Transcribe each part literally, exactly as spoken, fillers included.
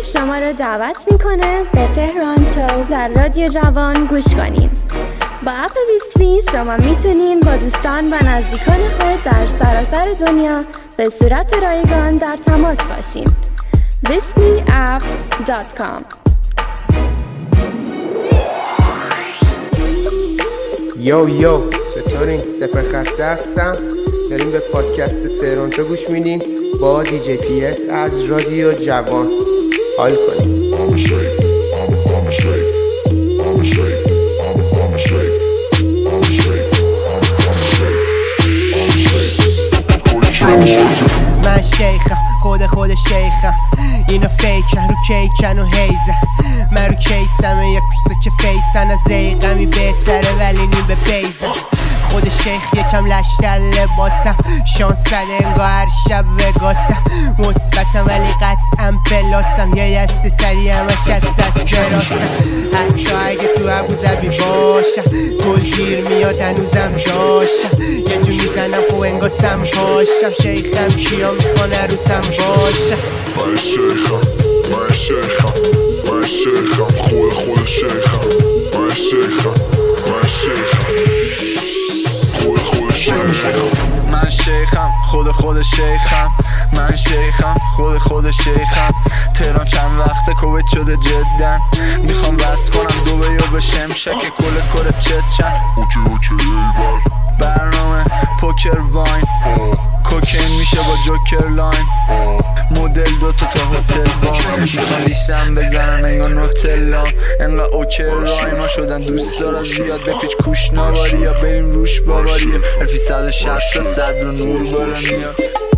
شما را دعوت میکنه به تهرانتو در رادیو جوان گوش کنین. با اپ بیسلی شما میتونین با دوستان و نزدیکان خود در سراسر دنیا به صورت رایگان در تماس باشین. بیسلی اپ دات کام. یو یو چطورین؟ سپر خسته هستم. داریم به پادکست تهرانتو گوش میدیم با دی جی پی اس از رادیو جوان. حال کنیم. من شیخم، خود خود شیخم، اینو فیکن رو کیکن و هیزن. من رو کیسمه یک پیسو که فیسن، از زیقمی بهتره ولی نیم به بیزن. خود شیخ یکم لشتر لباسم، شانس زده انگاه هر شب وگاسم. مثبتم ولی قطعا پلاسم، یه یسته سری همش از دست راسم. حتی اگه تو ابوظبی باشم گلگیر میاد هنوزم داشتم. یه جو میزنم خب انگاسم پاشم. شیخم کیا میخوان عروسم باشم. من شیخم، من شیخم، من شیخم، خود خود شیخم. من شیخم، من شیخم، من شیخم، خود خود شیخم. من شیخم، خود خود شیخم. تهران چند وقته کویت شده جدا. میخوام بس کنم دو بیو بشم شک کل کل چت چند. اوکی اوکی ایبال برنامه پوکر واین. کوکین میشه با جوکر لاین. مدل دوتا تا هتل بام. میخوام لیستم بزنن انگار نوتلا. انقدر اوکر رایما شدن دوست دارم زیاد. بپیچ کوش نواری یا بریم روش باوریه. الفی صد و شصت صد رو نور باره میاد.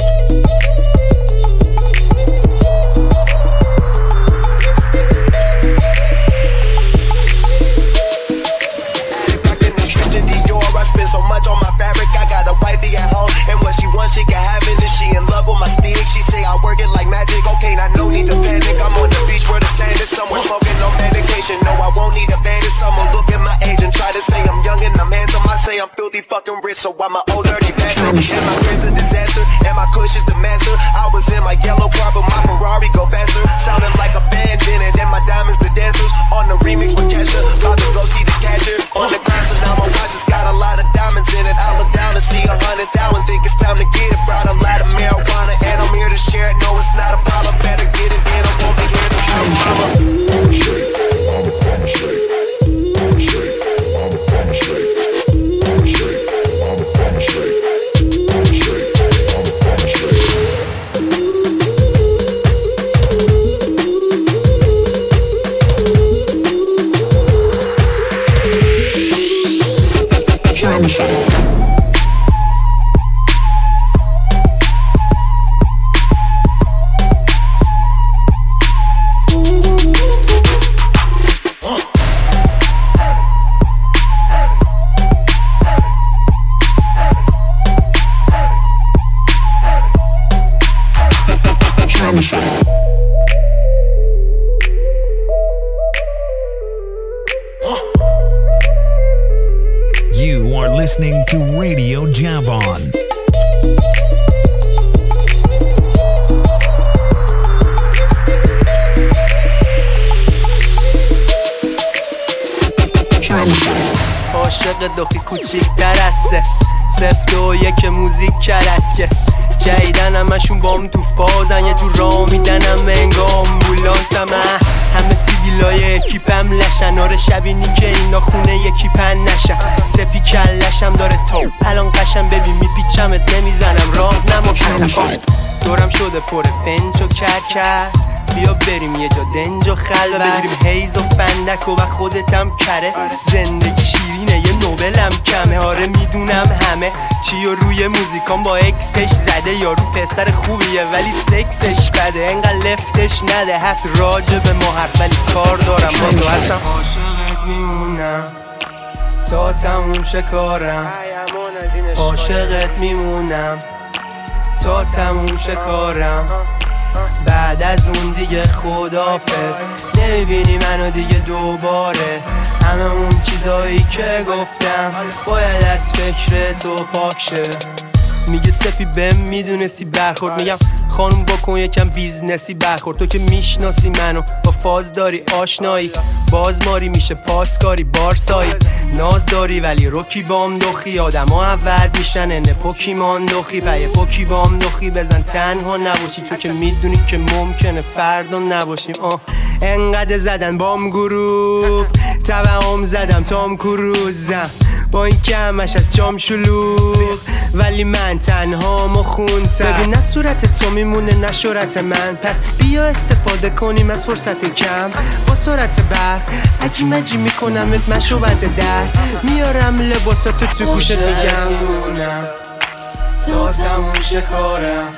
So much on my fabric, I got a wifey at home, and what she wants, she can have it. And she in love with my stick, she say I work it like magic. Okay, now no need to panic, I'm on the beach where the sand is somewhere, smoking no medication. No, I won't need a bandit. Someone look at my age and try to say I'm young and I'm handsome. I say I'm filthy fucking rich, so I'm an old dirty bastard. And my crib's a disaster, and my kush is the master. I was in my yellow car, but my Ferrari go faster. Sounding like a band in it, and my diamonds the dancers. On the remix with Kesha, about to go see the cashier. On the grind, so now my watch has got a lot of diamonds in it. I look down to see a hundred thousand, think it's time to get it. Brought a lot of marijuana, and I'm here to share it. No, it's not a problem, better get it in. I won't be here to show mama. I'm a shake, I'm a, I'm a shake, I'm a shake, I'm a, I'm a shake, I'm a shake, I'm a, I'm a shake, I'm a shake, I'm a, I'm a shake. I'm a shake. You are listening to Radio Javon. عاشق دخی کوچیک درسته. سفت و یک موزیک کرسکه. جایدن همشون بام تو فازن. یه جور را میدنم انگام بولانسم. همه سیدیلای اکیپم لشن. آره شبینی که اینا خونه یکی پن نشن. سپی کلشم داره تا الان قشن. ببین میپیچمت نمیزنم راه نما کسم. دورم شده پر فنج و کرکر. بیا بریم یه جا دنج و خلوت. بگیریم هیز و فندک و خودتم کره. زندگی شیرینه یه نوبلم کمه. آره میدونم همه چی و روی موزیکان با اکسش زده. یارو پسر خوبیه ولی سکسش بده. انقدر لفتش نده. هست راجع به ما حرف ولی کار دارم با تو هستم. عاشقت میمونم تا تموم شه کارم. عاشقت میمونم تا تموم شه کارم. بعد از اون دیگه خدافظ. نمیبینی منو دیگه دوباره. همه اون چیزایی که گفتم باید از فکر تو پاک شه. میگه سپی بهم میدونستی برخورد. میگم خانم بکن یکم بیزنسی برخورد. تو که میشناسی منو با فاز داری آشنایی، باز ماری میشه پاسکاری بارسایی. ناز داری ولی روکی بام دخی، آدم ها عوض میشن انه پوکیمان دخی. پایه پوکی بام دخی بزن تنها نباشی، تو که میدونی که ممکنه فردا نباشیم. آه انقدر زدن بام گروپ توهم زدم تام کروزم، با این که همش از جام شلوغ ولی من تنها ما خونسم. ببین نه صورت تو میمونه نه شورت من، پس بیا استفاده کنیم از فرصت کم. با سرعت برق عجی مجی میکنمت مشروبت در میارم لباساتو تو گوشت میگم تا تموم شه کارم،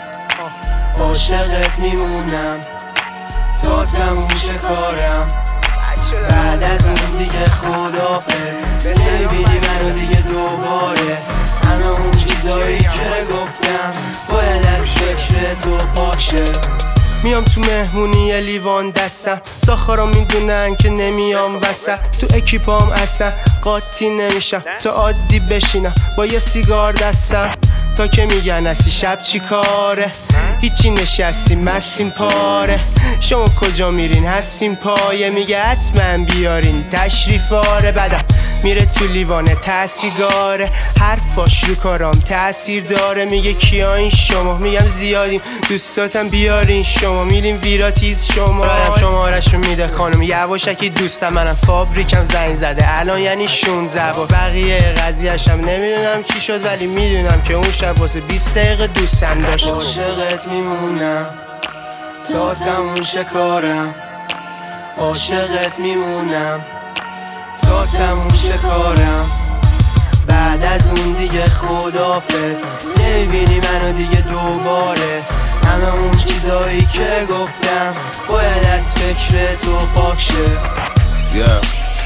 عاشقت میمونم تا تموم شه کارم. بعد از اون دیگه خدافظ نمیبینی منو دیگه دوباره. همه اون چیزایی که گفتم باید از فکر تو پاک شه. میام تو مهمونی یه لیوان دستم، ساخارا میدونن که نمیام وسط. تو اکیپام اصلا قاطی نمیشم تا عادی بشینم با یه سیگار دستم. تا که میگن هستی شب چی کاره، هیچی نشستیم مستیم پاره. شما کجا میرین هستیم پایه، میگه حتما بیارین تشریفاره. بعدم میره تو لیوانه تسیگاره، حرفاش رو کارام تأثیر داره. میگه کیا این شما، میگم زیادیم دوستاتم بیارین شما. میریم ویراتیز شما رادم شمارشو میده خانم یواشکی دوستم. منم فابریکم زنگ زده الان یعنی شونزده با بقیه قضیهشم نمیدونم چی شد، ولی میدونم که اون شب واسه بیست دقیقه دوستم داشت. عاشقت میمونم تا تموم شه کارم، عاشقت میمونم تا تموم شه کارم. بعد از اون دیگه خدافظ نمیبینی منو دیگه دوباره. همه اون چیزایی که گفتم باید از فکر تو پاک شه. Yeah.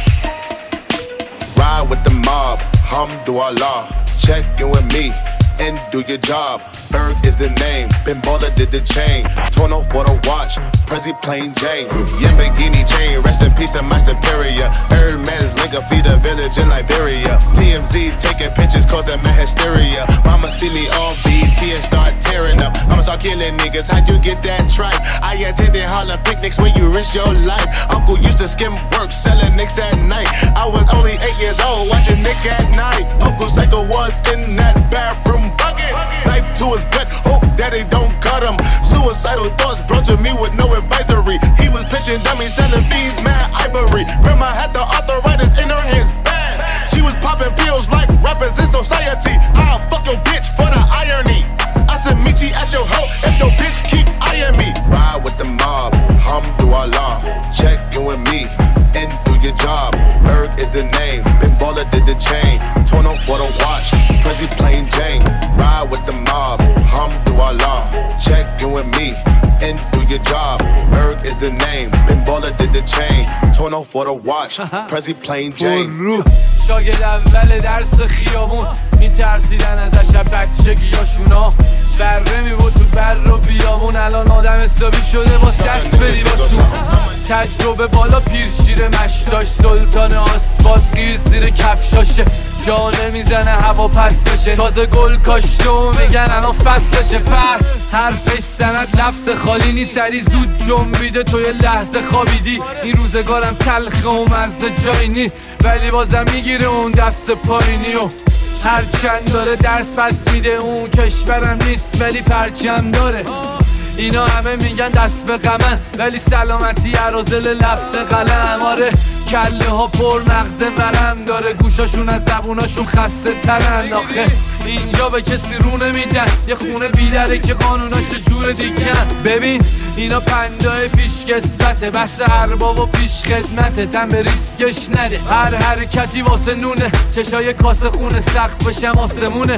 Ride with the mob, Hamdulillah. Check in with me and do your job. Berg is the name, Ben Baller did the chain. Torno for the watch, Prezi plain Jane. Lamborghini chain, rest in peace to my superior. Hermes link a feed a village in Liberia. T M Z taking pictures causing my hysteria. Mama see me on B T and start tearing up. I'ma start killing niggas, how you get that tripe? I attended Harlem picnics where you risk your life. Uncle used to skim work, selling nicks at night. I was only eight years old, watching Nick at night. Uncle Psycho was in that bathroom bucket. Knife to his gut, hope that they don't cut him. Suicidal thoughts brought to me with no advisory. He was pitching dummies, selling bees, mad ivory. Grandma had the arthritis in her hands, bad. She was popping pills like rappers in society. I'll fuck your bitch for the irony. I said meet you at your hoe if your bitch keep eyeing me. Ride with the mob, Hamdulillah. Check in with me and do your job. Berg is the name, Ben Baller did the chain. Torno for the watch, Prezi plain Jane. Ride with the mob, Hamdulillah. Check in with me and do your job. Berg is the name, Ben Baller did the chain. Torno for the watch, Prezi plain Jane. شاگرد اول درس خیابون میترسیدن ازش بچگیاشونا. بره میبود تو بر و بیابون، الان آدم حسابی شده باز دست بدی باشون. تجربه بالا پیر شیر مشتاش، سلطان آسفالت گیر زیر کفشاشه. جا نمیزنه هوا پس بشه، تازه گل کاشته و میگن الان فصلشه. پر حرفش سند لفظ خالی نیست، سری زود جنبیده تو یه لحظه خوابیدی. این روزگارم تلخه و مزه جایی نی، ولی بازم میگیره اون دست پایینی. و هر چند داره درس پس میده، اون کشورم نیست ولی پرچم داره. اینا همه میگن دست به غمن، ولی سلامتی عرازل لفظ قلم. آره کله ها پر مغز ورم داره، گوشاشون از زبوناشون خسته ترن. آخه اینجا به کسی رو نمیدن، یه خونه بیدره که قانوناش جور دیگن. ببین اینا پندای پیش کسوته، بس ارباب و پیش خدمته. تن به ریسکش نده، هر حرکتی واسه نونه. چشای کاسه خونه سقفشم آسمونه.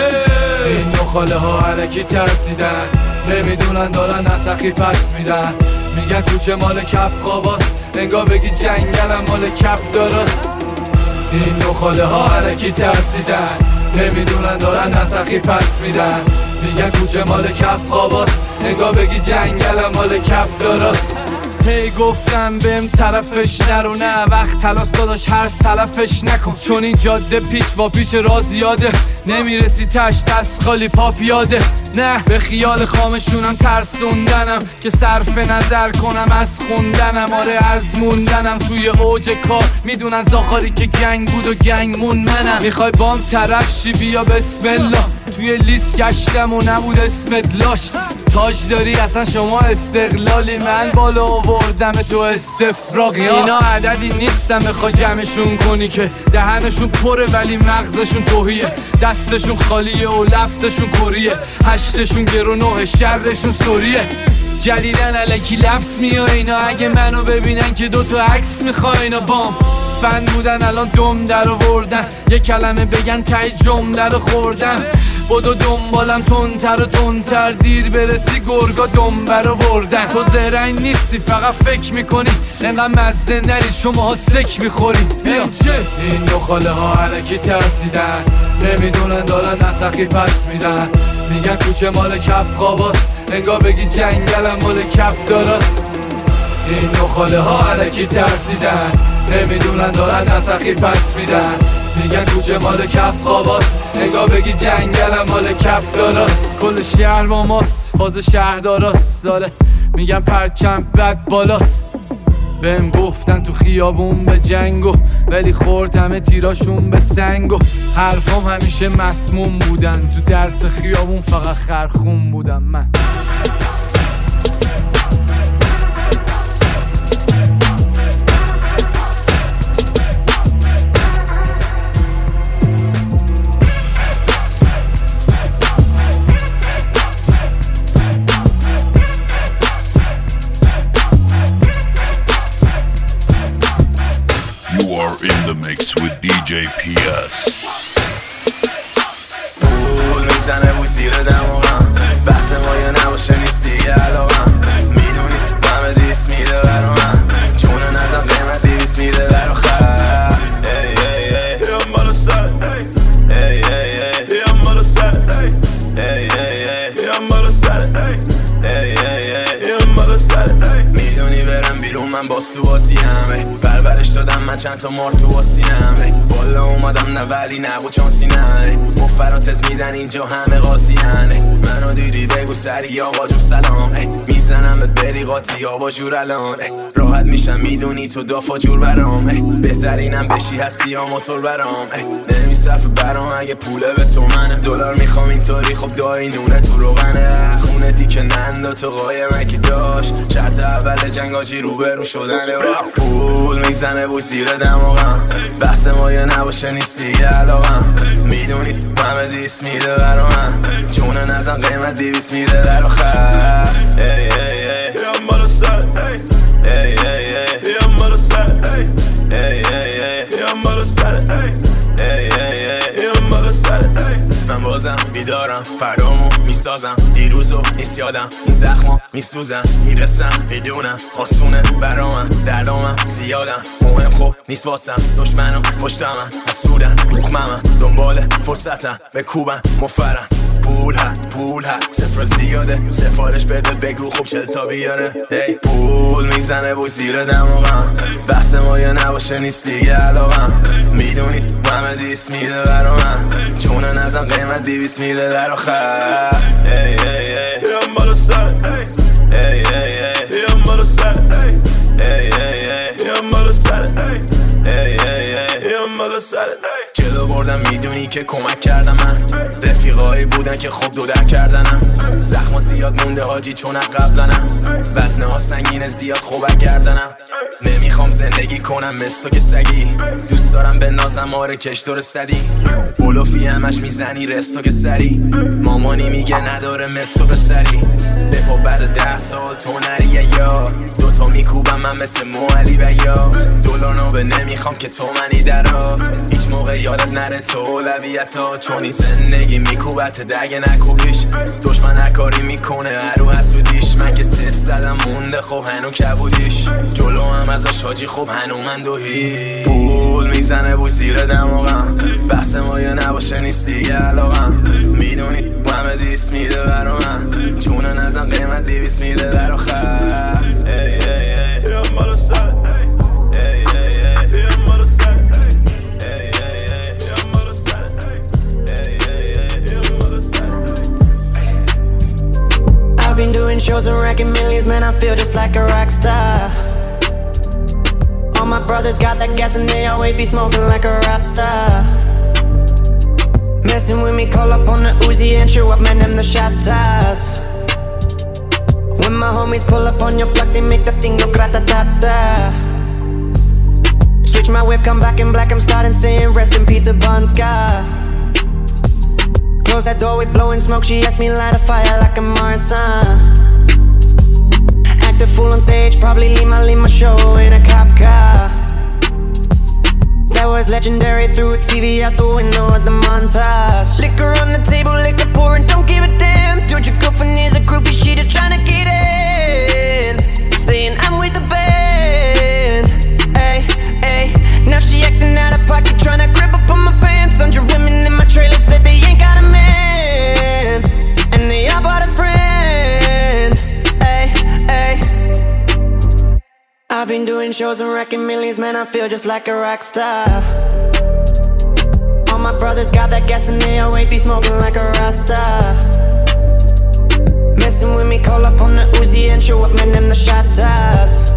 این نخاله ها حرکی ترسیدن، نمیدونن دارن نسخی پس میدن. میگن کوچه مال کف خواباست، انگار بگی جنگلم مال کف داراست. این نخاله ها حرکی ترسیدن، نمیدونن دارن نسخی پس میدن. میگن کوچه مال کف خواباست، انگار بگی جنگلم مال کف داراست. هی گفتم بهم طرفش نرو، نه وقت تلاس داداش هرز تلفش نکن، چون این جاده پیچ با پیچ را زیاده، نمیرسی تش دست خالی پا پیاده. نه به خیال خامشونم ترسوندنم که صرف نظر کنم از خوندنم، آره از موندنم توی اوج کار، میدونن زاخاری که گنگ بود و گنگ مون منم. میخوای بام طرف شی بیا بسم الله، توی لیست گشتم و نبود اسمت لاش، تاج داری اصلا شما استقلالی، من بالا آوردم تو استفراغی. اینا عددی نیستم بخوای جمعشون کنی که دهنشون پره ولی مغزشون توهیه، دستشون خالیه و لفظشون کریه، هشتشون گرونوه شرشون سوریه، جلیدن الکی لفظ میاد اینا، اگه منو ببینن که دوتا عکس میخوای اینا بام فن بودن الان دم در آوردن، یه کلمه بگن تای جمله رو خوردم، بدو دنبالم تندتر و تندتر، دیر برسی گرگا دنبه رو بردن. تو زرنگ نیستی فقط فکر میکنی، انقدر مزه نریز شما ها سک میخوری. بیا چه این دو خاله ها علکی ترسیدن، نمیدونن دارن نسخی پس میدن، میگن کوچه مال کف خواباست، انگار بگی جنگلم مال کف داراست. این دو خاله ها علکی ترسیدن، نمیدونن دارن نسخی پس میدن، میگن کوچه مال کف خواباست، انگار بگی جنگلم مال کف داراست. کل شهر با ماست، فاز شهرداراست، ساله میگن پرچم بد بالاست. بهم گفتن تو خیابون به جنگو، ولی خورد همه تیراشون به سنگو، حرفام همیشه مسموم بودن، تو درس خیابون فقط خرخون بودم من. In the mix with دی جی پی اس. پول میزنه بوی زیر دماغم، بحث ما یا نباشه نیست دیگه علاقم، میدونی همه دیست میده برا من، چونه نزم قیمت دیویست میده در آخر. ای ای ای بیام بالا سر، ای ای ای بیام بالا سر، ای ای ای بیام بالا سر، ای ای ای بیام بالا سر. میدونی برم بیرون من باز تو بازیم، بربرش دادم من چند تا مار تو باسیم، بالا اومدم نه ولی نبود چانسی نه، مفراتز میدن اینجا همه قاضی هنه، منو دیدی بگو سری آقا جو سلام، میزنم به بری قاطی آبا جور الان، راحت میشم میدونی تو دافا جور برام، بهترینم بشی هستی یا موتور برام، نمیصرف برام اگه پوله به تو منه، دلار میخوام اینطوری خب دایی نونه تو روغنه، خونه دیگه نندا تو قایمه که داشت، شرط اول جنگاجی رو برو شدنه، پول میزنه بوی زیر دماغم، بحث ما یا نباشه نیست دیگه علاقم، میدونی همه دیست میده برا من، چونه نزم قیمت دیویست میده در آخر. ای ای ای بیام بالا سر، ای ای ای بیام بالا سر، ای ای ای بیام بالا سر، ای ای ای بیام بالا سر. من بازم بیدارم فردامو میسازم، دیروزو نیست یادم، این زخما میسوزن، میرسم بدونم آسونه برا من، دردامم زیادم مهم خوب نیست واسم، دشمنو پشتمم حسودن مخممم، دنبال فرصتم به کوبم مفرم، پول ها پول ها صفر زیاده، سفارش بده بگو خوب چه تا بیاره، هی پول میزنه بوی زیر دماغم، بحث ما یا نباشه نیست دیگه علاقم، میدونی همه دیست میده برا من، چونه نزم قیمت دیویست میده در آخر. ای ای ای بیام بالا سر، ای ای ای بیام بالا سر، ای ای ای بیام بالا سر، ای ای ای بیام بالا سر. جلو بردم میدونی که کمک کردم من، رفیقایی بودن که خوب دو در کردنم، زخم زیاد مونده حاجی چون قبلنم، وزنه ها سنگینه زیاد خوبه گردنم، نمیخوام زندگی کنم مثل که سگی، دوست دارم به نازم آره کش دور سدی، بلوفی همش میزنی رستو که سری، مامانی میگه نداره مثل به سری، دفع بعد ده سال تو نریه یا دوتا میکوبم من مثل موعلی و یا دولار نوبه نمیخوام که تو منی درا، هیچ موقع یادت نره تو اولویت ها، چون این زندگی میکوبت دگه نکوبیش، دشمن هکاری میکنه هرو حسودیش، من که صفر زدم مونده خب هنو کبودیش، جلو هم ازش حاجی خب هنو من دوهی، پول میزنه بوی زیر دماغم، بحث ما یا نباشه نیست دیگه علاقم، میدونی همه دیست میده برا من، چونه نزم قیمت دیویست میده در آخر. ای ای ای بیام بالا سرت ای ای ای بیام بالا سرت ای ای ای بیام بالا سرت ای ای ای بیام بالا سرت. I've been doing shows and racking millions, man, I feel just like a rock star. All my brothers got that gas and they always be smoking like a Rasta. Messing with me, call up on the Uzi and show up, man, them the shot toss. When my homies pull up on your block, they make the thing go grata-ta-ta. Switch my whip, come back in black, I'm starting saying rest in peace to Bon Scott. Close that door, we blowing smoke, she asked me to light a fire like a Marsan. Act a fool on stage, probably leave my, leave my show in a cop car. That was legendary, threw a T V out the window at the montage. Liquor on the table, liquor pouring, don't give a damn. Dude, your girlfriend is a groupie, she just tryna get in. Saying I'm with the band. Ay, ay, now she acting out of pocket, tryna grip up on my pants. Hundred women in my trailer said they ain't got a man, and they all bought a friend. Ay, ay. I've been doing shows and wrecking millions, man, I feel just like a rock star. All my brothers got that gas and they always be smoking like a Rasta. Messing with me, call up on the Uzi and show up, man, them the shot toss.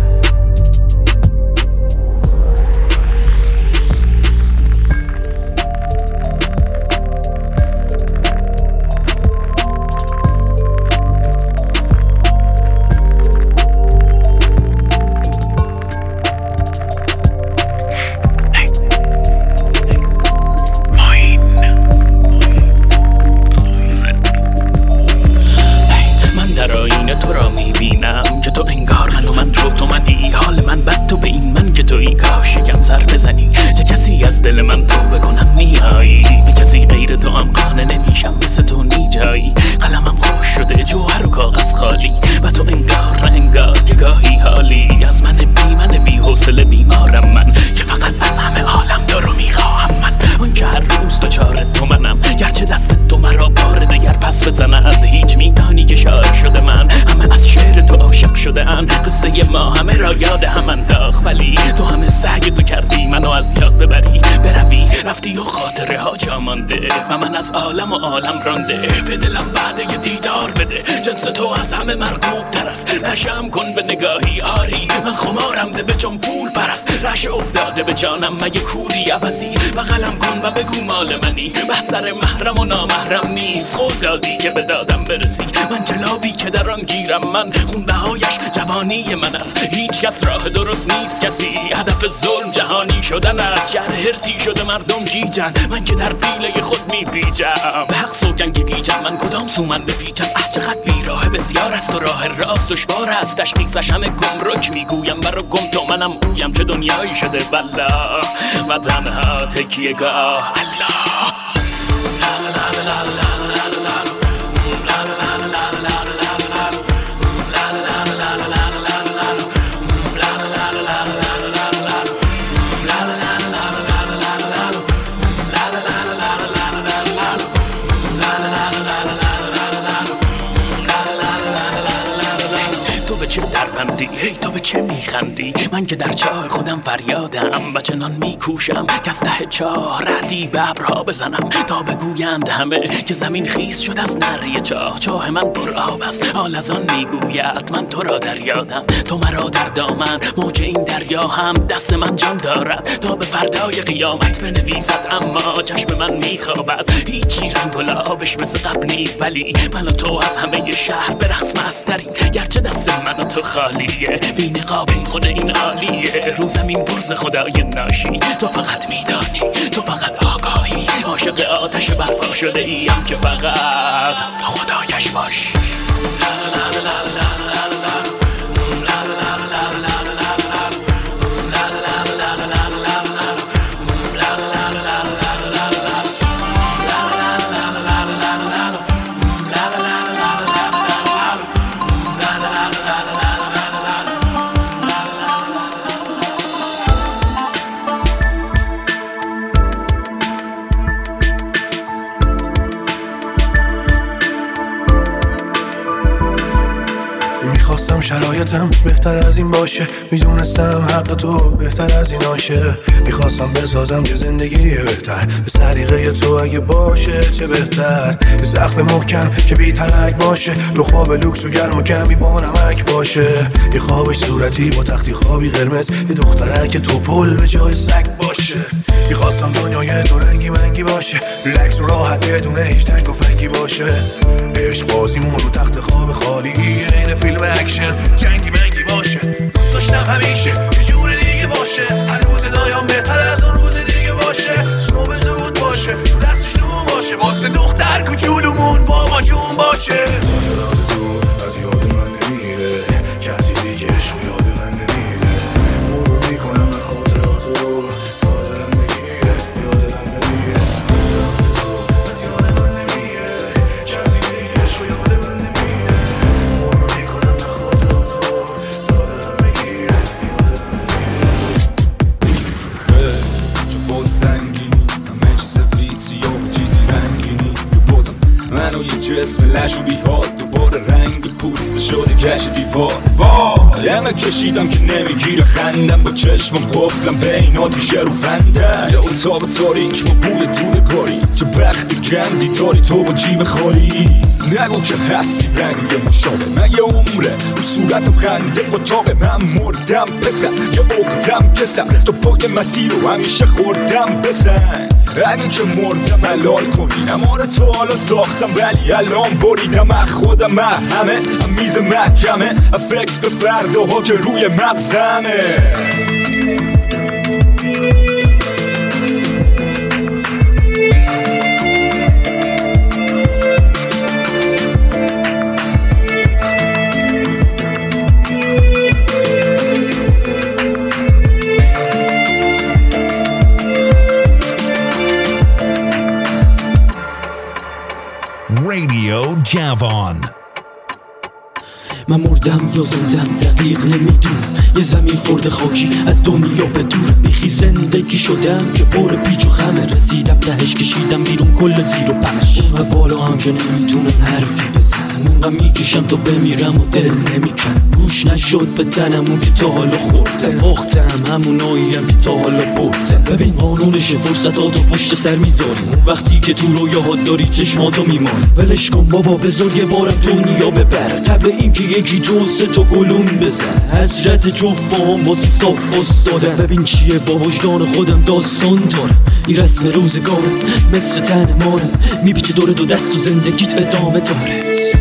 دل من تو بکنم میایی به کسی غیر تو هم قانع نمیشم مثل تو نیجایی قلمم خوش شده جوهر و کاغذ خالی و تو انگار نه انگار که گاهی حالی از من بی من بی حوصله بیمارم من که فقط از همه عالم تو رو میخواهم من اون که هر روز دوچار تو منم گرچه دست تو مرا بار دگر پس بزند هیچ میدانی که شاعر شده من همه از شعر تو عاشق شده ان قصه ما همه را یاد هم انداخت ولی تو همه سعی تو کردی منو از یاد ببری بروی رفتی و خاطره ها جا مانده و من از عالم و عالم رانده به دلم بعد یه دیدار بده جنس تو از همه مرغوب تر است نشم کن به نگاهی آری من خمارم ده به جان پول پرست رش افتاده به جانم مگه کوری عوضی بغلم کن و بگو مال منی بحثر محرم و نامحرم نیست خود دادی که به دادم برسی من جلابی که در آن گیرم من خون بهایش جوانی من است هیچ کس راه درست نیست کسی هدف ظلم جهانی شدن است شهر هرتی شده مردم گیجن من که در پیله خود میپیچم به حق سوگنگی گیجم من کدام سو من بپیچم اه چقدر بیراه بسیار است و راه راست دشوار است تشخیصش همه گمرک میگویم برا گم تو منم اویم چه دنیایی شده والله و تنها تکیه گاه الله لا لا لا لا لا هی تو به چه میخندی من که در چاه خودم فریادم و چنان میکوشم که از ته چاه ردی به ابرها بزنم تا بگویند همه که زمین خیس شد از نره چاه چاه من پر آب است حال از آن میگوید من تو را در یادم تو مرا در دامن موج این دریا هم دست من جان دارد تا به فردای قیامت بنویسد اما چشم من میخوابد هیچی رنگ و لعابش مثل قبل نی ولی من و تو از همه شهر به رقص مستریم گرچه دست من و تو خالیه بی نقابیم خود این عالیه رو زمین برز خدای ناشی تو فقط میدانی تو فقط آگاهی عاشق آتش برپا شده ایم که فقط تو خدایش باشی لا لا لا لا لا شرایطم بهتر از این باشه، میدونستم حق تو بهتر از این آشه. میخواستم بسازم یه زندگی بهتر به طریقه تو، اگه باشه چه بهتر. یه سقف محکم که بی تلک باشه، دو خواب لوکس و گرم و کمی با نمک باشه. یه خوابش صورتی با تختی خوابی قرمز، یه دخترک تو پل به جای سگ باشه. میخواستم دنیای دو رنگی منگی باشه، ریلکس و راحت بدون هیچ تنگ و فنگی باشه. عشق بازیمون رو تخت خواب خالی، این فیلم اکشن جنگی منگی باشه. دوست داشتم همیشه یه جور دیگه باشه، هر روز دایم بهتر از اون روز دیگه باشه. صبح زود باشه، تو دستش نون باشه، واسه دختر کوچولومون بابا جون باشه. از یاد من نمیره کسی دیگه، عشق یاد من نمیره. مرور میکنم به خاطراتو، تا دلم بگیره یاد دلم نمیره. از یاد من نمیره کسی دیگه، عشق یاد من نمیره. مرور میکنم به خاطراتو، تا دلم بگیره یاد دلم نمیره. چه باز زنگینی همه چی سفید سیاه چیزی رنگینی، بازم منو یه جسم لشوبی ها دوباره رنگ پوست شده گشت دیوار. وای همه کشیدم که نمیگیره خندم، با چشمم قفلم بین آتیشه رو فندم. یا اتاق تاریک و بوی دور کاری، چه بخت گندی داری تو با جیب خالی. نگو که هستی رنگ مشابه، من یه عمره رو صورتم خنده قطاقه. من مردم پسر یه اقدم کسم، تو پای مسیر رو همیشه خوردم بزن. اگه که مردم حلال کنی، نماره تو حالا ساختم ولی الان بریدم. از خودم همه هم میز محکمه، فکر به فرداها که روی مغزمه. Radio جوان. من مردم یا زندم دقیق نمیدونم، یه زمین خورده خاکی از دنیا به دورم. بیخی زندگی شدم که بار پیچ و خمه، رسیدم تهش کشیدم بیرون کل زیر و پش. اونقدر بالا هم که نمیتونم حرفی بزنم، اونقدر میکشم تا بمیرم و دل نمیکن. گوش نشد به تنم اون که تا حالا خوردم، باختم هموناییم که تا حالا بردم. ببین قانونش فرصتاتو پشت سر میذاری، اون وقتی که تو رویاهات داری چشماتو میماری. ولش کن بابا بذار یه بارم دنیا ببر، قبل اینکه یکی دو سه تا گلوم بزن. حضرت جفام واسه صاف استادم، ببین چیه با وجدان خودم داستان دارم. این رسم روزگارم مثل تن مارم، میپیچه دور دو دست و زندگیت ادامه داره.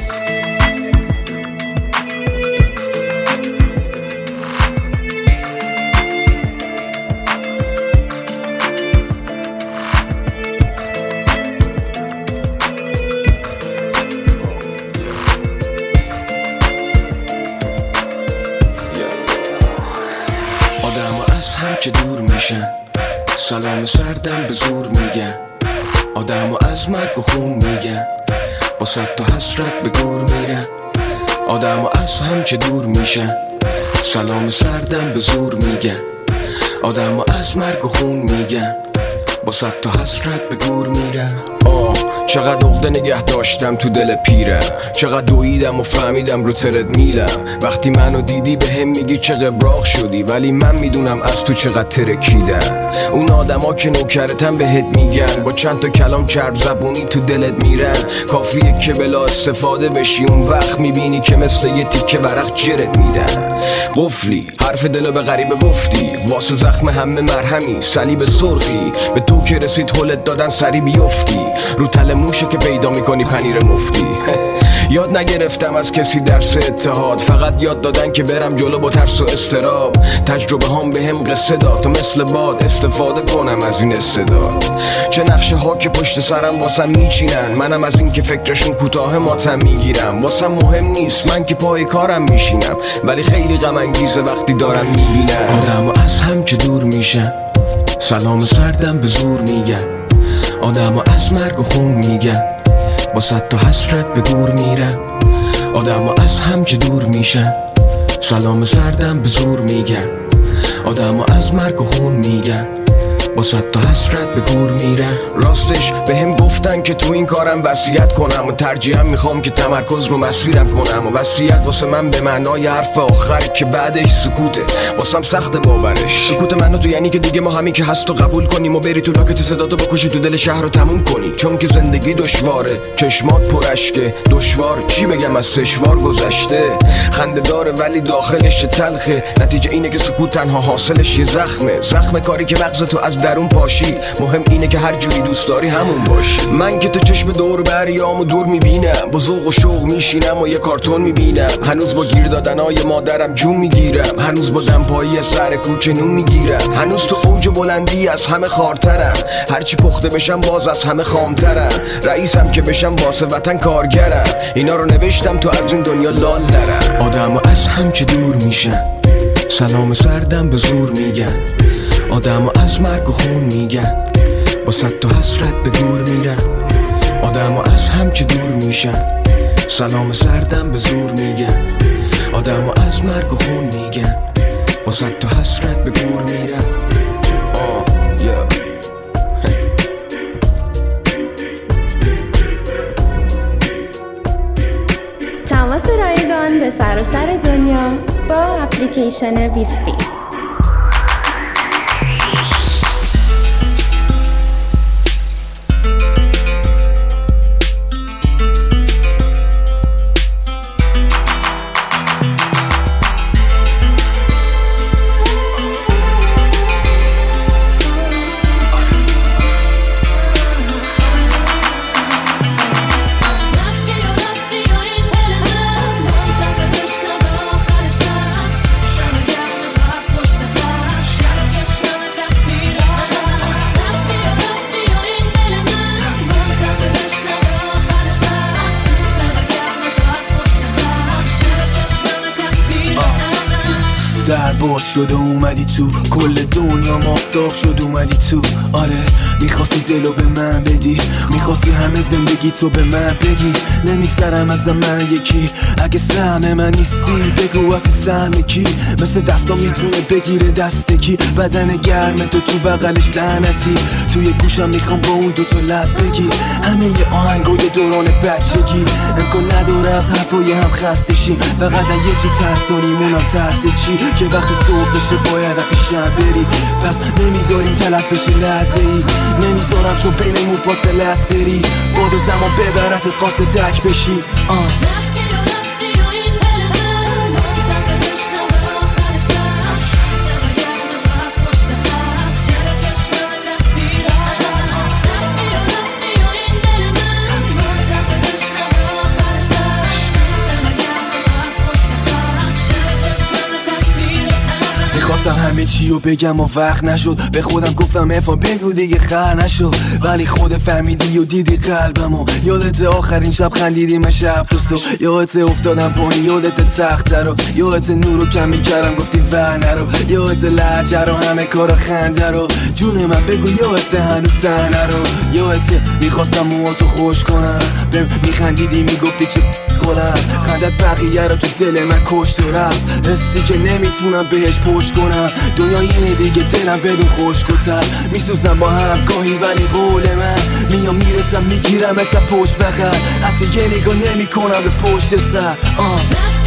که دور میشن، سلام سردم به زور میگن. آدم و از مرگ و خون میگن، با صد تا حسرت به گور میرن. آدم و از هم که دور میشن، سلام سردم به زور میگن. آدم و از مرگ و خون میگن، با صد تا حسرت به گور میرن. آه چقدر عقده نگه داشتم تو دل پیرم، چقدر دویدم و فهمیدم رو ترد میلم. وقتی منو دیدی به هم میگی چه قبراق شدی، ولی من میدونم از تو چقدر ترکیدم. اون آدم ها که نوکرتم بهت میگن، با چند تا کلام چرب زبونی تو دلت میرن. کافیه که بلا استفاده بشی، اون وقت میبینی که مثل یه تیکه ورق جرت میدن. قفلی حرف دلو به غریبه گفتی، واسه زخم همه مرهمی صلیب سرخی. به تو که رسید هلت دادن سری بیفتی، رو تل موشه که پیدا میکنی پنیر مفتی. یاد نگرفتم از کسی درس اتحاد، فقط یاد دادن که برم جلو با ترس و استراب. تجربه هم به هم قصه داد تا مثل باد استفاده کنم از این استعداد. چه نقشه ها که پشت سرم واسم میچینن، منم از این که فکرشون کوتاه ماتم میگیرم. واسم مهم نیست من که پای کارم میشینم، ولی خیلی غم انگیزه وقتی دارم میبینم. آدم و از هم که دور میشن، سلام سردم به زور میگن. آدم و از مرگ و خون میگن، با صد تا حسرت به گور میرن. آدم و از هم که دور میشن، سلام سردم به زور میگن. آدم و از مرگ و خون میگن، با صد تا حسرت به گور میرم. راستش به هم گفتن که تو این کارم وصیت کنم و ترجیحاً میخوام که تمرکز رو مسیرم کنم. و وصیت واسه من به معنای حرف آخر که بعدش سکوته، واسم سخت باورش. سکوت منو تو یعنی که دیگه ما همین که هست و قبول کنیم و بری تو لاکت صداتو بکشی تو دل شهر رو تموم کنی. چون که زندگی دشواره، چشمات پرشکه، دشوار چی بگم از سشوار گذشته. خنده داره ولی داخلش تلخه، نتیجه اینه که سکوت تنها حاصلش یه زخمه. زخم کاری که مغز تو از درون پاشی. مهم اینه که هر جوری دوست داری همون باشی. من که تو چشم دور بریامو دور میبینم، با ذوق و شوق میشینم و یه کارتون میبینم. هنوز با گیر دادنای مادرم جون میگیرم، هنوز با دمپایی سر کوچه نون میگیرم. هنوز تو اوج بلندی از همه خارترم، هرچی پخته بشم باز از همه خامترم. رئیسم که بشم واسه وطن کارگرم، اینا رو نوشتم تو از این دنیا لال نرم. آدم و از هم که دور میشن، سلام سردم به زور میگن. آدم و از مرگ و خون میگن، با صد تا حسرت به گور میرن. آدم و از هم که دور میشن، سلام سردم به زور میگن. آدم و از مرگ و خون میگن، با صد تا حسرت به گور میرن. آه yeah. تماس رایگان به سراسر دنیا با اپلیکیشن ویسپی. در باز شد و اومدی تو، کل دنیا مافتاب شد اومدی تو. آره میخواستی دلو به من بدی، میخواستی همه زندگی تو به من بگی. نمیگذرم از من یکی، اگه سهم من نیستی بگو اصلی سهم کی. مثل دستا میتونه بگیره دست کی، بدن گرم تو تو بغلش لعنتی. توی گوشم میخوام با اون دوتا لب بگی همه ی آهنگای دوران بچگی. امکان نداره از حرفای هم خسته شیم، فقط یه چی ترس داریم اونم ترس چی، که وقتی صبح بشه باید پیشم بری. پس نمیذاریم تلف بشه لحظه ای، نمیذارم چون بینمون فاصله است بری. باد زمان ببرت قاصدک بشی. آه خواستم همه چی رو بگم و وقت نشد، به خودم گفتم افا بگو دیگه خر نشد. ولی خود فهمیدی و دیدی قلبمو، یادت آخرین شب خندیدیم شب تو صبح. یادت افتادم پایین، یادت تخت رو، یادت نور رو کم میکردم گفتی ور نرو. یادت لحجه رو، همه کار خنده رو. جون من بگو یادت هنوز صحنه رو. یادت میخواستم موهاتو خوش کنم، بهم میخندیدی میگفتی چه کنم. خندت بقیه رو تو دل من کشت و رفت، حسی که نمیتونم بهش پشت کنم. دنیا اینه دیگه دلم بدون خشک‌تر، میسوزم با هم گاهی ولی قول من میام میرسم میگیرم تا پشت بغل. حتی یه نگاه نمی کنم به پشت سر. آه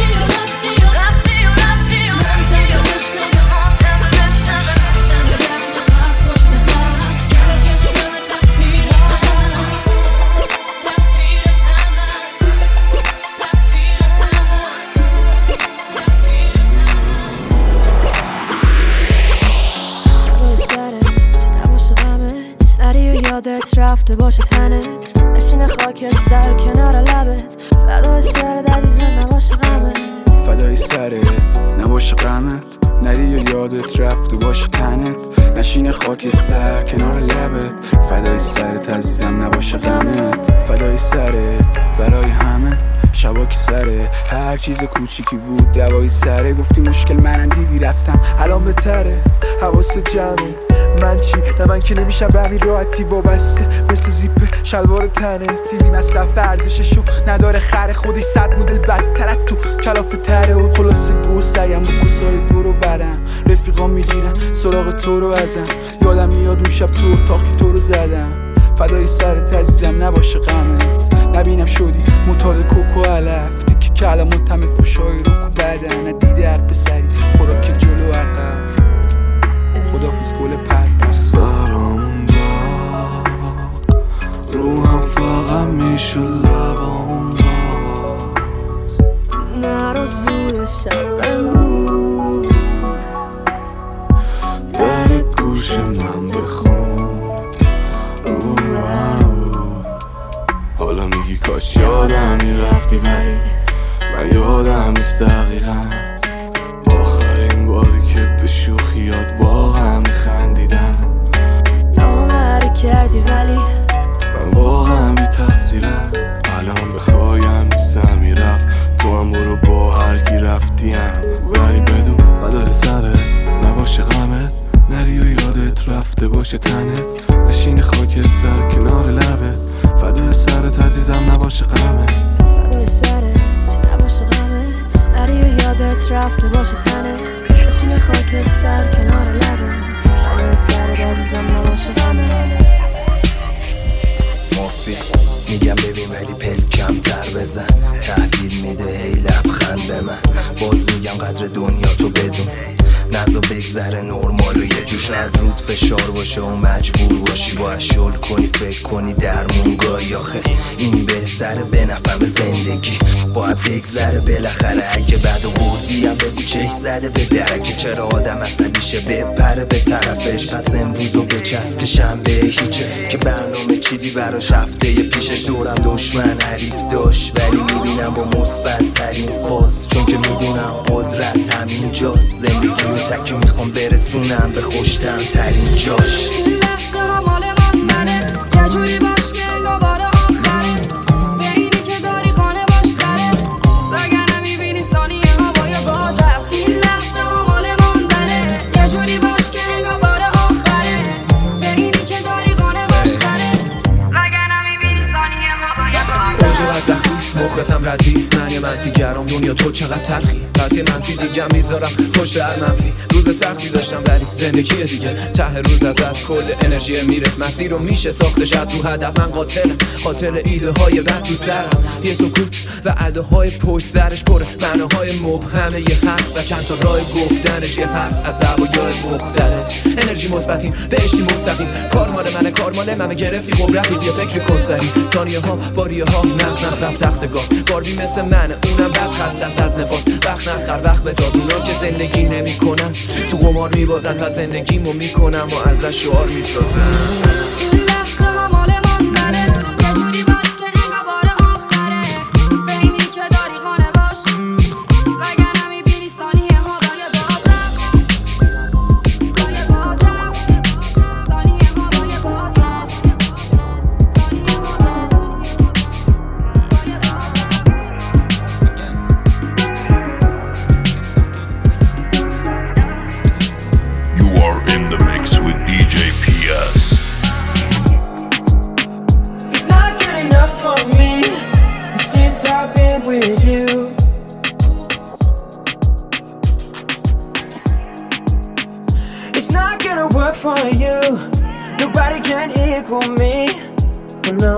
یادت رفته باشه تنت، نشین خاک سر کنار لبت. فدای سرت عزیزم نباشه غمت، فدای سرت نباشه غمت. نری یادت رفته باشه تنت، نشین خاک سر کنار لبت. فدای سرت عزیزم نباشه غمت، فدای سرت برای همه. شبا که سره هر چیز کوچیکی بود دوایی سره. گفتی مشکل منم دیدی رفتم الان بهتره. حواست جمعه من چی؟ نه من که نمیشم به همین راحتی وابسته مثل زیپ شلوار تنه تیمی مصرف ارزششو نداره خر خودی صد مدل بدتر تو کلافه تره و خلاصه گو سیم و کسای دور و برم رفیقا میگیرن سراغ تو رو ازم یادم میاد اون شب تو اتاق که تو رو زدم فدای سرت عزیزم نباشه غمت نبینم شدی معتاد کوکو علف تیکی کلمات همه فوشای رو کو بدن ندیده هر پسری خوراک جلو عقب خدافیز گل پر سرم داغ روحم فقط میشه لبام باز نرو زود شبم بود در گوش من بخون حالا میگی کاش یادم میرفتی ولی من یادم نیست دقیقا آخرین باری که به شوخیات واقعا میخندیدم نامره کردی ولی من واقعا بی تقصیرم الان بخوایم نیستم میرفت تو هم برو با هر کی رفتیم ولی بدون فدای سرت نباشه غمت نری و یادت رفته باشه تنت نشین خاک سر کنار لبت فدای سرت عزیزم نباشه غمت فدای سرت نباشه غمت نری و یادت رفته باشه تنت نشین خاک سر کنار لبت فدای سرت عزیزم نباشه غمت مافی میگم ببین ولی پل کمتر بزن تحویل میده هی لبخند به من باز میگم قدر دنیا تو بدون نزا بگذره نرمال و یه جوش ند رود فشار باشه و مجبور باشی باید شل کنی فکر کنی درمون گاهی آخه این بهتره به نفهم زندگی باید بگذره بالاخره اگه بعد و بردیم بگو چش زده به درکه چرا آدم عصبیشه بپره به طرفش پس امروزو بچسب که شنبه هیچه که برنامه چیدی براش هفته پیشش دورم دشمن حریف داشت ولی میبینم با مثبت ترین فاز چون که میدونم قدرت همین جاست زندگی رو تکی میخوام برسونم به خوشتم ترین جاش لحظه ها مال من منه یه جوری باش که انگار بار آخره به اینی که داری خانه باش داره وگرنه میبینی ثانیه هوای باد رفت این لحظه ها مال ماندنه یه جوری باش که انگار بار آخره به اینی که داری خانه باش داره وگرنه میبینی ثانیه هوای باد اوج بدبختی مختم ردی من یه منفی گرام دنیا تو چقدر تلخی پس یه منفی دیگه میذارم پشت هر منفی روز سختی داشتم ولی زندگی دیگه ته روز ازت کل انرژی میره مسیر رو میشه ساختش از رو هدف من قاتلم قاتل ایده های رد تو سرم یه سکوت و عده های پشت سرش پره معناهای مبهمه یه حرف و چند تا راه گفتنش یه حرف از زوایای مختلف انرژی مثبتیم بهشتی مستقیم کار مال منه کار مال منه گرفتی خب رفیق یه فکر کنسری ثانیه ها باریه ها نخ نخ رفت تخت گاز باربی مثل منه اونم بد خسته است از نفاس وقت نخر وقت بساز اونا که زندگی نمی کنن تو قمار می بازن پس زندگیمو میکنم و ازش شعار میسازم این لحظه ها مال ماندنه یه جوری باش که نگاه بار آخره به اینی که داری خانه باش وگرنه میبینی ثانیه ها بای باد رفت بای باد رفت ثانیه ها بای باد رفت ثانیه ها You are in the mix with D J P S. It's not good enough for me since I've been with you. It's not gonna work for you. Nobody can equal me. No.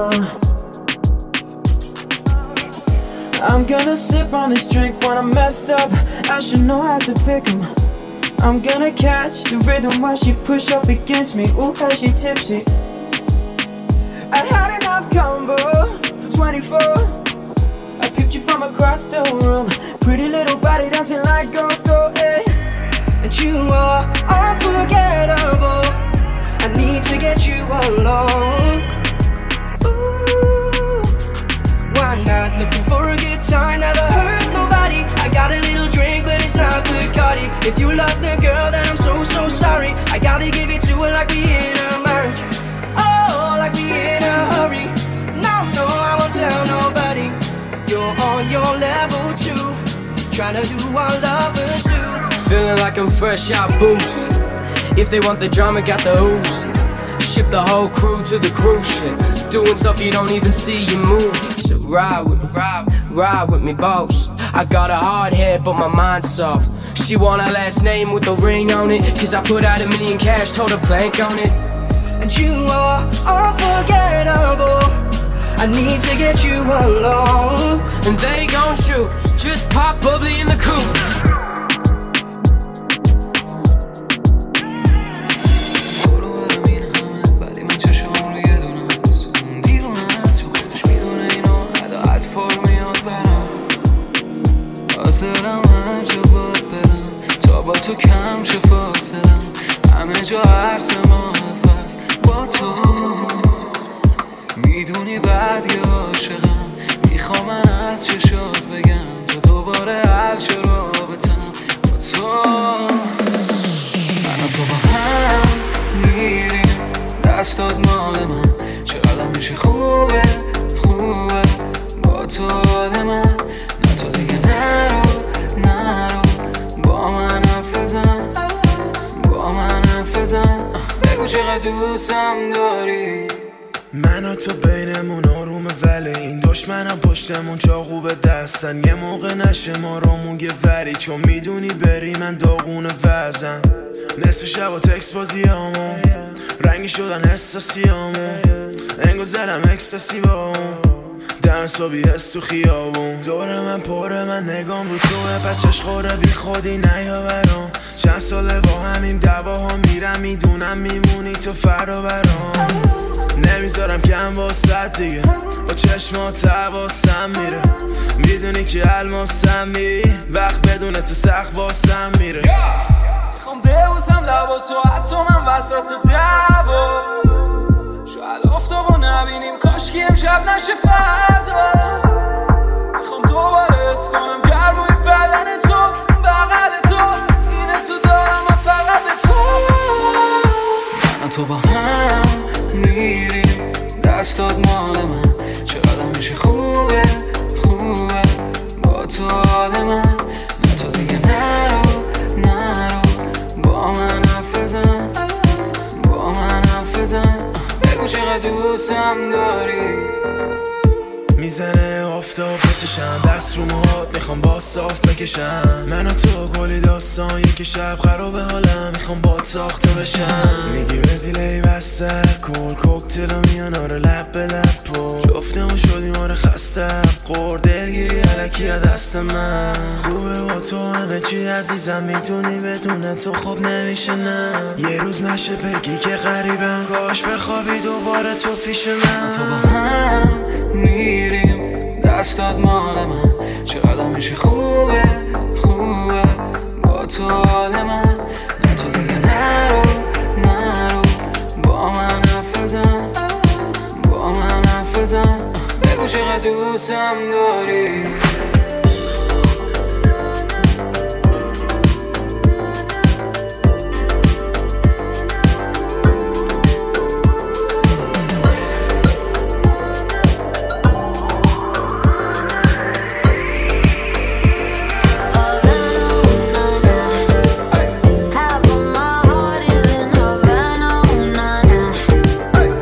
I'm gonna sip on this drink when I'm messed up. I should know how to pick 'em. I'm gonna catch the rhythm while she push up against me. Ooh, how she tipsy. I had enough combo for twenty-four. I picked you from across the room. Pretty little body dancing like go-go, eh? And you are unforgettable. I need to get you alone. Ooh, why not? Looking for a good time, never hurt nobody. I got a little drink, but it's not Bacardi. If you love the girl, then I'm so, so sorry. I gotta give it to her like we in a marriage. Oh, like we in a hurry. No, no, I won't tell nobody. You're on your level too, trying to do what lovers do. Feeling like I'm fresh out boost. If they want the drama, got the ooze. Ship the whole crew to the cruise ship. Doing stuff you don't even see, you move. So ride with me, ride, ride with me, boss. I got a hard head, but my mind's soft. She want a last name with a ring on it, cause I put out a million cash, told her blank on it. And you are unforgettable. I need to get you alone. And they gon' choose, just pop bubbly in the coupe. تو کم شه فاصلم همه جا عرص محفظ با تو میدونی بعد یه عاشقم میخوام من از چشات بگم تو دوباره حل شه رابطم با تو من و تو با هم میریم دستات مال من چقدر میشه خوبه خوبه با تو آدم من نه تو دیگه نرو نرو با من با من حرف بزن بگو چقدر دوستم داری من و تو بینمون آرومه ولی این دشمنم پشتمون چاقو به دستن یه موقع نشه ما رو موگه وری چون میدونی بری من داغون وزم نصف شب و تکس بازی همون رنگی شدن حساسی همون انگو زدم اکستاسی با اون دم صبحی هست تو خیابون دور من پره من نگام رو توه بچش خوره بی خودی نیا برام چند ساله با همین دواها میرم میدونم میمونی تو فرا برام نمیذارم کم واسد دیگه با چشمات حواسم میره میدونی که الماسم می وقت بدون تو سخت واسم میره میخوام ببوسم لبا تو حتی من وسط دعوا شاید آفتابو نبینیم کاشکی امشب نشه فردا میخوام دوباره حس کنم گرمای بدن تو بغل تو این حسو دارم من فقط به تو من تو با هم میریم دستات مال من چقدر میشه خوبه خوبه با تو آدم من نه تو دیگه نرو نرو با من حرف بزن با من حرف بزن بگو چقدر دوستم داری میزنه آفتاب بچشم دست رو موهات میخوام با صاف بکشم من و تو کلی داستان یک شب خرابه حالم میخوام با ساخته بشم میگی وزیله بسته کل کوکتل و میان آره لب به لب پر جفتمون شدیم آره خستم قور دلگیری علکی دست من خوبه با تو همه چی عزیزم میتونی بدون تو خوب نمیشه نه یه روز نشه بگی که غریبم کاش بخوابی دوباره تو پیش من تو با هم میریم دستات مال من چقدر میشه خوبه خوبه با تو حال من نه تو دیگه نرو نرو با من حرف بزن با من حرف بزن بگو چقدر دوستم داری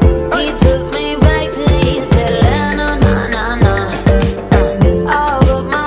All of my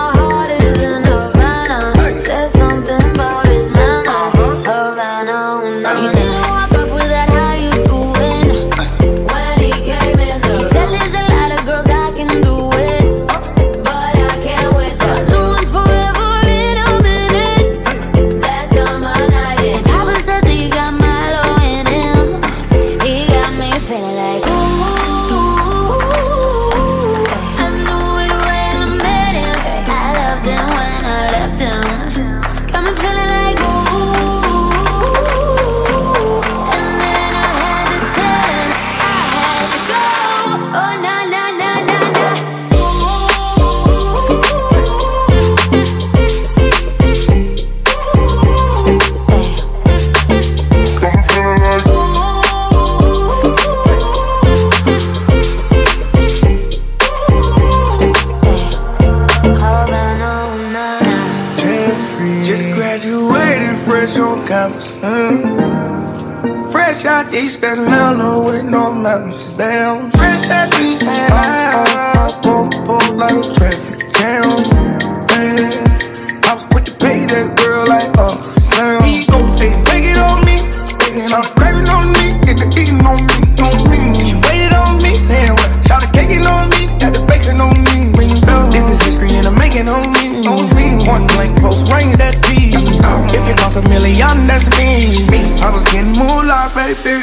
east that Atlanta with no mountains down. Fresh that beach and I won't pull like traffic jam. Yeah. I was quick to pay that girl like uh Sam. He go hey, take it on me, and I'm craving on me, get the eating on me, on me. She waited on me, damn well, shout the caking on me, got the bacon on me. This is history and I'm making on me, on me. Point blank, close range, that's me. If it costs a million, that's me. I was getting moolah, baby.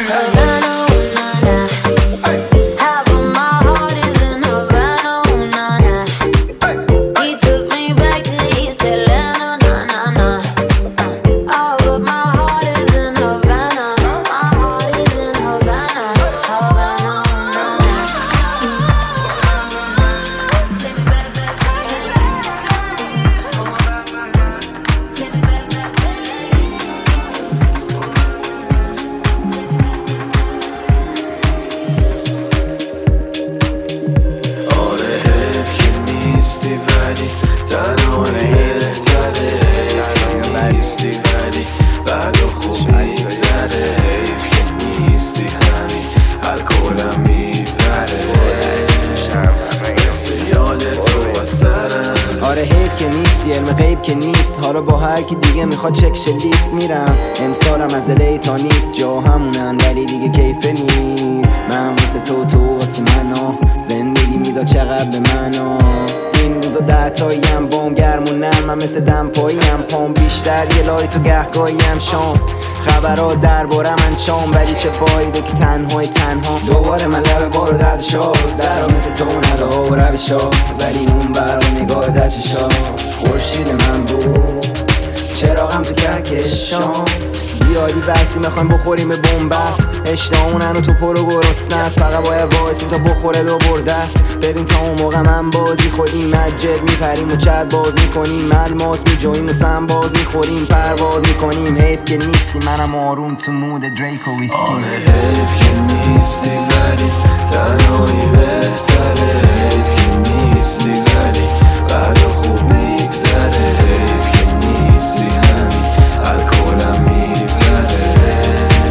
میخواد چکش لیست میرم امسالم از الی تا نیست جا همونم ولی دیگه کیفه نیست من مثل تو تو واسه منو زندگی میداد چقدر به منو این روزا ده تاییم بام گرمونم من مثل دم پاییم پام بیشتر یه لای تو گهگاهیم شام خبرها درباره من شام ولی چه فایده که تنهای تنها دوباره من لب بارو درد شاد درها مثل تو ندا و روشا ولی اون برا نگاه در چشا خورشید من بود چراغم تو کهکشان زیادی بستی میخوایم بخوریم به بنبست اشتهامونن و تو پرو گرسنست فقط باید وایسیم تا بخوره دو بردست بریم تا اون موقع من بازی خودیم مجد میپریم و چد باز میکنیم ملماس میجویم و سم باز میخوریم پرواز میکنیم حیف که نیستی منم آروم تو مود دریک و ویسکی آره حیف که نیستی ولی تنهایی بهتره حیف که نیستی ولی بعد خوب میگذره حیف که نیستی همین الکلم میبره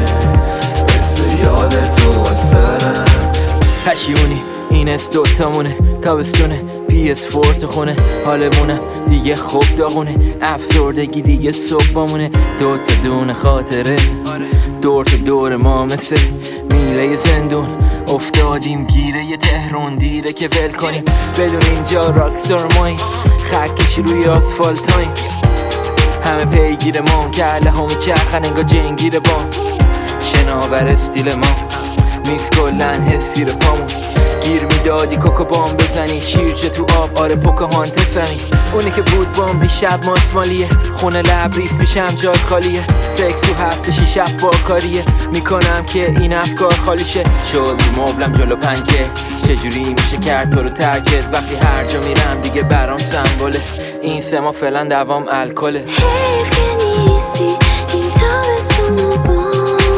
مثل یاد تو از سرم پشیونی این است دوتامونه تابستونه پی اس فور تو خونه حالمونم دیگه خوب داغونه افسردگی دیگه صبح بامونه دو تا دونه خاطره دور تا دور ما مثل میله زندون افتادیم گیره یه تهرون دیره که ول کنیم بدون اینجا راکستار ماییم خکشی روی آسفالتاییم همه پیگیر ما کله همی چرخن انگا جنگیر با شناور استیل ما میز کلن حسی رو پامون گیر میدادی کوکو بام بزنی شیرجه تو آب آره پوکاهانت سمی اونی که بود بام دیشب ماسمالیه خونه لبریز پیشم جای خالیه سکس تو هفته شیشب با کاریه میکنم که این افکار خالیشه شد مبلم جلو پنکه چجوری میشه کرد تو رو ترکت وقتی هر جا میرم دیگه برام سمبوله این سه ما فعلا دوام الکله حیف که نیستی این تابستون رو با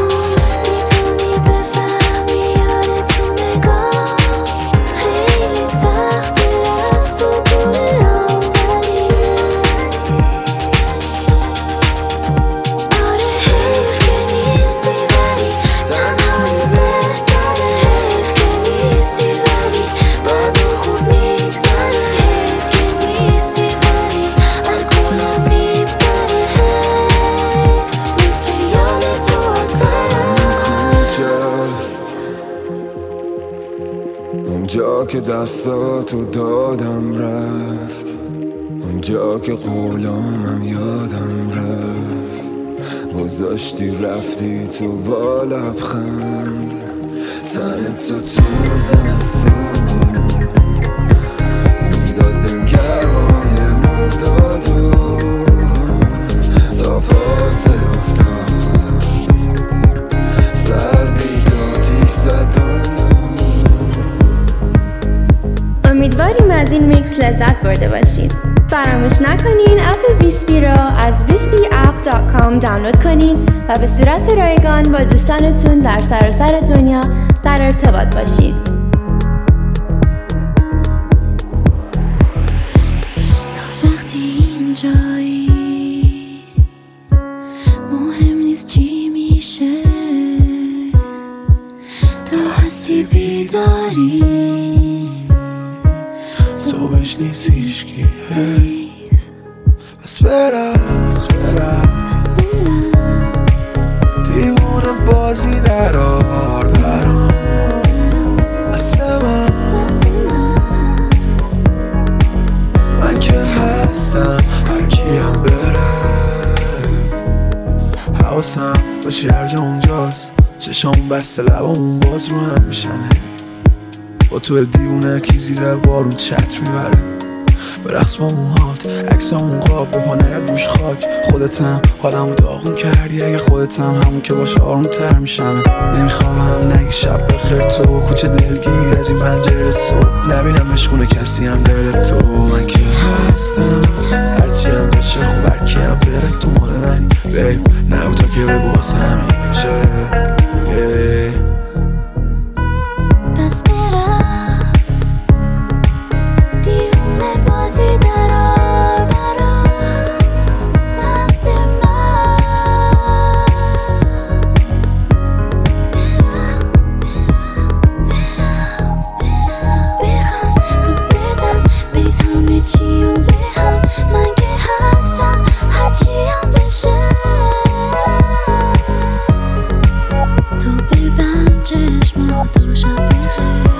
میتونی بفهمی یاد تو نگاه خیلی سخته از تو دوره را ولی آره حیف که نیستی ولی تنهایی بهتره حیف که نیستی ولی بعد خوب میگذره حیف که نیستی ولی الکلم میبره مثل یاد تو از سرم کجاست اونجا که دستاتو دادم رفت اونجا که قولامم یادم رفت گذاشتی رفتی تو با لبخند تنت تو تو زمستون میداد بهم گرمای مردادو تا فاصل افتاد سردی تا تیش زد امیدواریم از این میکس لذت برده باشید. فراموش نکنین اپ ویسپی را از ویسپی اپ دات کام دانلود کنین و به صورت رایگان با دوستانتون در سراسر دنیا در ارتباط باشید. تو وقتی اینجایی مهم نیست چی میشه داری صبحش نیست هیچکی بس برم بس برم دیوونه بازی درار برام مثل من من که هستم هر کیم بره حواسم باشی هر جا اونجاست چشامون بسته لبامون باز رو هم میشنه با تو دیوونه کی زیر بارون چتر میبره به رقص با موهات عکسامون قاب به پا نیاد گوش خاک خودتم حالمو داغون کردی اگه خودتم همون که باشه آروم تر میشنه نمیخوام نگی شب بخیر تو کوچه دلگیر از این پنجره صبح نبینم عشقونه کسی هم دل تو من که هستم هرچی هم بشه خوب هرکی هم بره تو مال منی بیب نبود تا که بگو واسه همین شه پس برقص دیوونه بازی درار برام مست مست تو بخند تو بزن بریز همه چی و به هم من که هستم هرچی هم بشه تو ببند چشماتو شب بخیر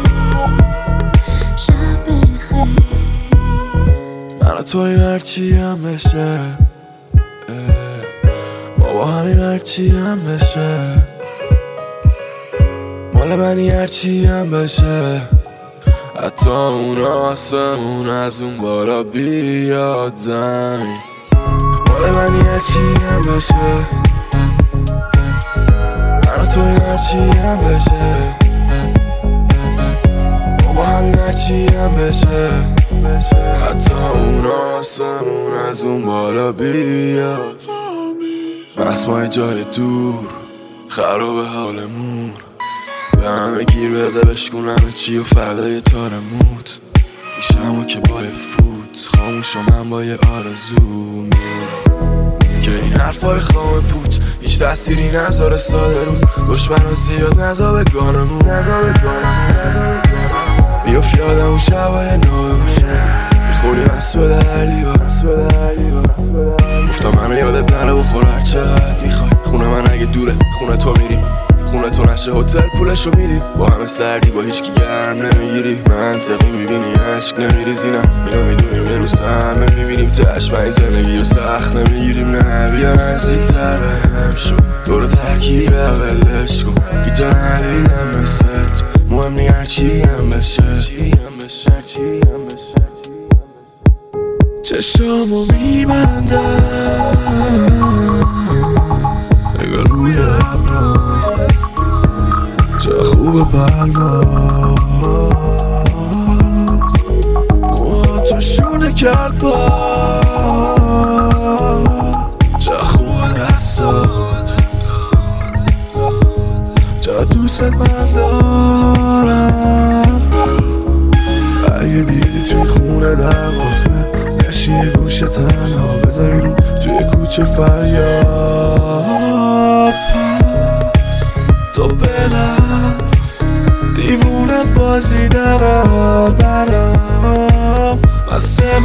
شب بخیر من توی هرچی هم بشه بابا همین هرچی هم بشه مال منی هرچی هم بشه حتی اون آسمون از اون بالا بیاد زمین مال منی هرچی هم بشه من توی هرچی هم بشه بابا همین هرچی هم بشه حتی اون آسمون از اون بالا بیاد مسمای جای دور خراب حالمون به همه گیر بده بشکن همه چی و فردای تارموت میشم و که بای فوت خاموش و من با یه آرزو میمونم که این حرفای خام پوچ هیچ تأثیری نذاره ساده رو دشمن و زیاد نذا به گانمون بیاف یادم اون شبای ناامید میخوری بس به دردی با گفتم منو یادت نره بخور هر چقدر میخوای خونه من اگه دوره خونه تو میریم خونه تو نشه هتل پولشو میدیم با همه سردی با هیچکی گرم نمیگیری منطقی میبینی عشق نمیریزی نه اینو میدونیم یه روز همه میبینیم چشمای زندگی رو سخت نمیگیریم نه بیا نزدیک تر هم شو دور ترکیب اولش کن بیجا ندیدم مثل مهم نی هرچی هم بشه چشامو میبندم نگاه روی ابرام چه خوب پرواز موها تو شونه کرد با چه خوب دستات چه دوست من دارم اگه دیدی توی خونه در غصنه نشی یه گوشه تنها بذار بیرون توی کوچه فریاد پس تو برقص دیوونه بازی درار برام مثل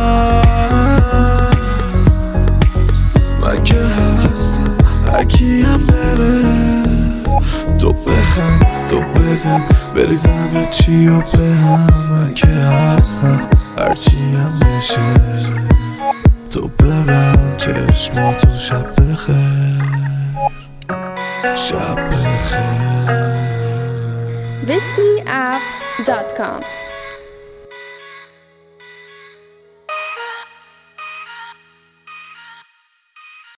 مست من که هستم هرکی هم بره تو بخند تو بزن بریز همه چی و به هم من که هستم هرچی هم بشه تو ببند چشماتو شب بخیر شب بخیر whiskey app dot com